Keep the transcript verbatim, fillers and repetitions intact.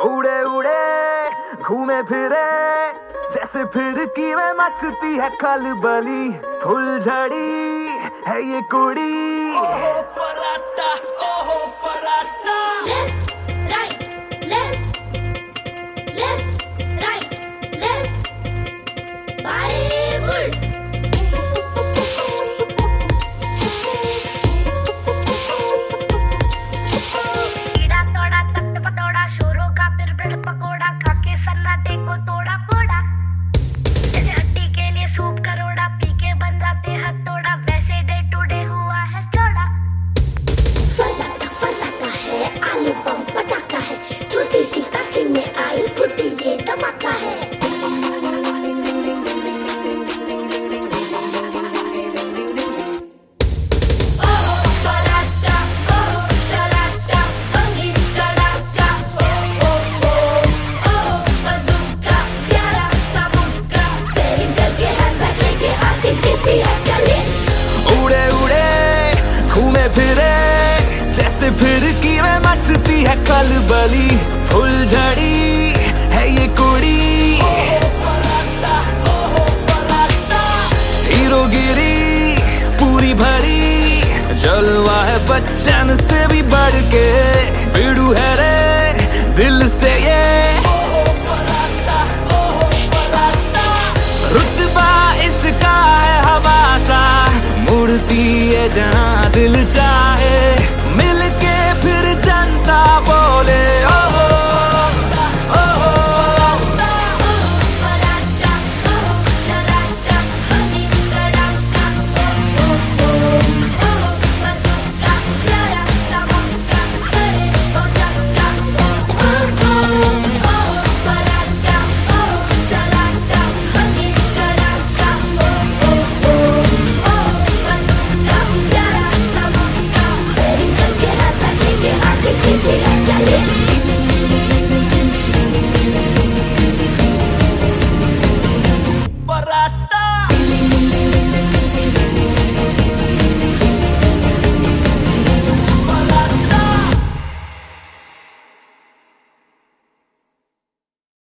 उड़े उड़े घूमे फिरे जैसे फिरकी में मचती है खलबली, फुलझड़ी है ये कुड़ी। ओहो फराटा, ओहो फराटा। Left, right, left, left, right, left, Bollywood. कीड़ा तोड़ा तख्त पतोड़ा, शोरों का फिर ब्रेड पकोड़ा, खाके सन्नाटे को तोड़ा फोड़ा। जैसे हड्डी के लिए सूप करोड़ा, पी के बन जाते हथौड़ा, वैसे डे टू डे हुआ है चौड़ा। फराटा फराटा है, आलू बम पटाखा है, छोटी सी पैकेट में आई गुड्डी ये धमाका है। ओहो फराटा, ओहो शराटा, अंगी कड़ाका, ओहो ओहो बज़ूका, प्यारा सा मुक्का, तेरी करके हैंडबैग लेके आती शीशी है चली। उड़े उड़े घूमे फिरे जैसे फिरकी में मचती है खलबली, फुलझड़ी है ये कुड़ी। ओहो फराटा, ओहो फराटा। हीरोगिरी पूरी भरी, जलवा है बच्चन से भी बढ़ के, बिड़ू है रे दिल से ये। ओहो फराटा, ओहो फराटा। रुतबा इसका है हवासा, मुड़ती है जहाँ दिल चाह।